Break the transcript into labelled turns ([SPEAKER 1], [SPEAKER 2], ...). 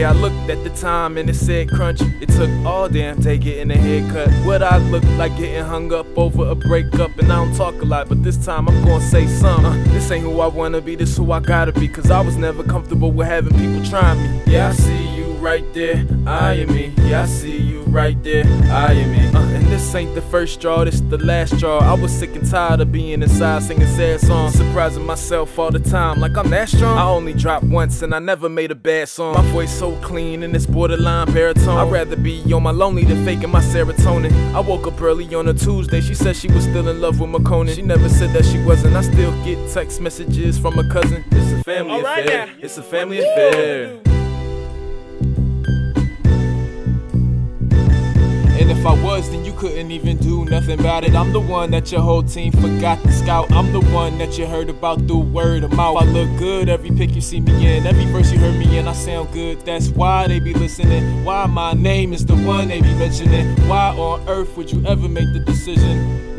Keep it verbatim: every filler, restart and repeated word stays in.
[SPEAKER 1] I looked at the time and it said crunch. It took all damn day getting a haircut. What I look like getting hung up over a breakup. And I don't talk a lot, but this time I'm gonna say some. uh, This ain't who I wanna be, this who I gotta be. Cause I was never comfortable with having people try me. Yeah, I see you right there, I am me. Yeah, I see you right there, I am me. uh, And this ain't the first straw, this the last straw. I was sick and tired of being inside singing sad songs, surprising myself all the time like I'm that strong. I only dropped once and I never made a bad song. My voice so clean and it's borderline baritone. I'd rather be on my lonely than faking my serotonin. I woke up early on a Tuesday, she said she was still in love with McConan. She never said that she wasn't. I still get text messages from a cousin. It's a family
[SPEAKER 2] right
[SPEAKER 1] affair,
[SPEAKER 2] now.
[SPEAKER 1] it's a family affair. And if I was, then you couldn't even do nothing about it. I'm the one that your whole team forgot to scout. I'm the one that you heard about through word of mouth. I look good every pic you see me in, every verse you heard me in, I sound good. That's why they be listening. Why my name is the one they be mentioning. Why on earth would you ever make the decision